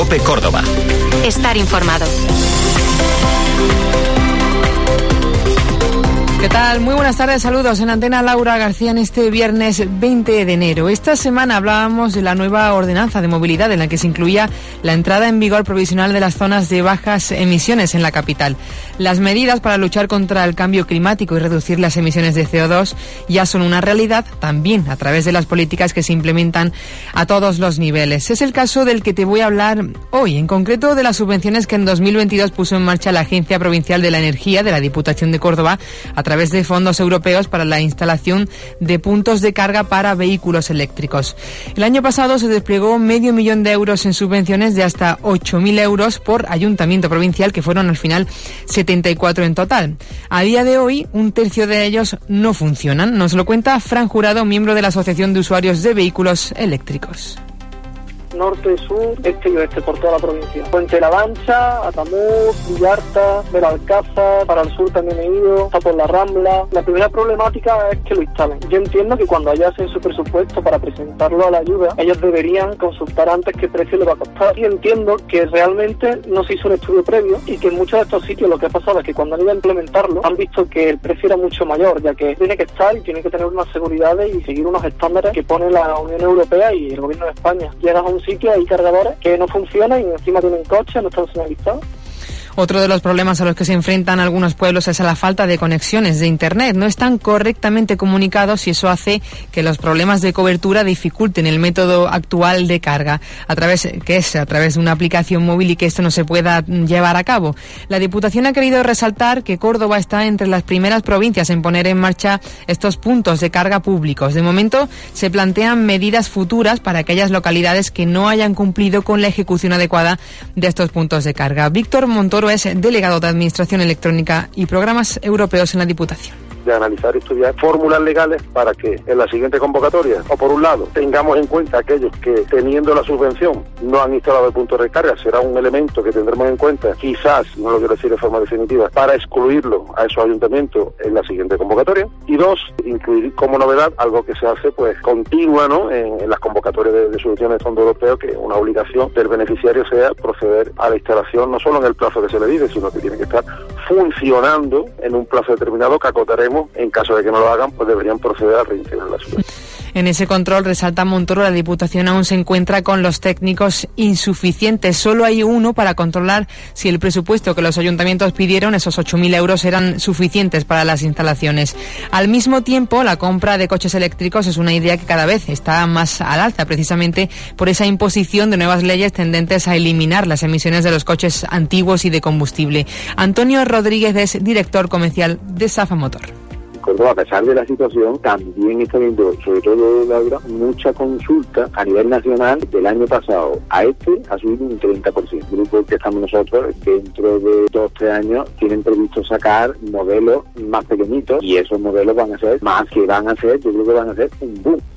COPE Córdoba. Estar informado. ¿Qué tal? Muy buenas tardes, saludos en Antena. Laura García en este viernes 20 de enero. Esta semana hablábamos de la nueva ordenanza de movilidad en la que se incluía la entrada en vigor provisional de las zonas de bajas emisiones en la capital. Las medidas para luchar contra el cambio climático y reducir las emisiones de CO2 ya son una realidad, también a través de las políticas que se implementan a todos los niveles. Es el caso del que te voy a hablar hoy, en concreto de las subvenciones que en 2022 puso en marcha la Agencia Provincial de la Energía de la Diputación de Córdoba a través de fondos europeos para la instalación de puntos de carga para vehículos eléctricos. El año pasado se desplegó 500.000 euros en subvenciones de hasta 8.000 euros por ayuntamiento provincial, que fueron al final 74 en total. A día de hoy, un tercio de ellos no funcionan. Nos lo cuenta Fran Jurado, miembro de la Asociación de Usuarios de Vehículos Eléctricos. Norte, sur, este y oeste, por toda la provincia. Puente La Mancha, Atamuz, Villarta, Belalcázar, para el sur también he ido, está por la Rambla. La primera problemática es que lo instalen. Yo entiendo que cuando hacen su presupuesto para presentarlo a la ayuda, ellos deberían consultar antes qué precio le va a costar. Y entiendo que realmente no se hizo un estudio previo y que en muchos de estos sitios lo que ha pasado es que cuando han ido a implementarlo han visto que el precio era mucho mayor, ya que tiene que estar y tiene que tener unas seguridades y seguir unos estándares que pone la Unión Europea y el Gobierno de España. Llegas a un sitio, hay cargadores que no funcionan y encima tienen coches, no están señalizados. Otro de los problemas a los que se enfrentan algunos pueblos es a la falta de conexiones de Internet. No están correctamente comunicados y eso hace que los problemas de cobertura dificulten el método actual de carga, a través de una aplicación móvil y que esto no se pueda llevar a cabo. La Diputación ha querido resaltar que Córdoba está entre las primeras provincias en poner en marcha estos puntos de carga públicos. De momento se plantean medidas futuras para aquellas localidades que no hayan cumplido con la ejecución adecuada de estos puntos de carga. Víctor Montoro es delegado de Administración Electrónica y Programas Europeos en la Diputación. De analizar y estudiar fórmulas legales para que en la siguiente convocatoria, o por un lado, tengamos en cuenta aquellos que teniendo la subvención no han instalado el punto de recarga. Será un elemento que tendremos en cuenta, quizás, no lo quiero decir de forma definitiva, para excluirlo a esos ayuntamientos en la siguiente convocatoria. Y dos, incluir como novedad algo que se hace pues continua, ¿no?, en las convocatorias de subvenciones de fondos europeos, que una obligación del beneficiario sea proceder a la instalación no solo en el plazo que se le dice, sino que tiene que estar funcionando en un plazo determinado que acotaremos. En caso de que no lo hagan, pues deberían proceder a reintegrar la subvención. En ese control, resalta Montoro, la Diputación aún se encuentra con los técnicos insuficientes. Solo hay uno para controlar si el presupuesto que los ayuntamientos pidieron, esos 8.000 euros, eran suficientes para las instalaciones. Al mismo tiempo, la compra de coches eléctricos es una idea que cada vez está más al alza, precisamente por esa imposición de nuevas leyes tendentes a eliminar las emisiones de los coches antiguos y de combustible. Antonio Rodríguez es director comercial de Safa Motor. Córdoba, a pesar de la situación, también está viendo, sobre todo Laura, mucha consulta a nivel nacional. Del año pasado a ha subido un 30%. El grupo que estamos nosotros, dentro de 2-3 años, tienen previsto sacar modelos más pequeñitos y esos modelos van a ser, yo creo que van a ser un boom.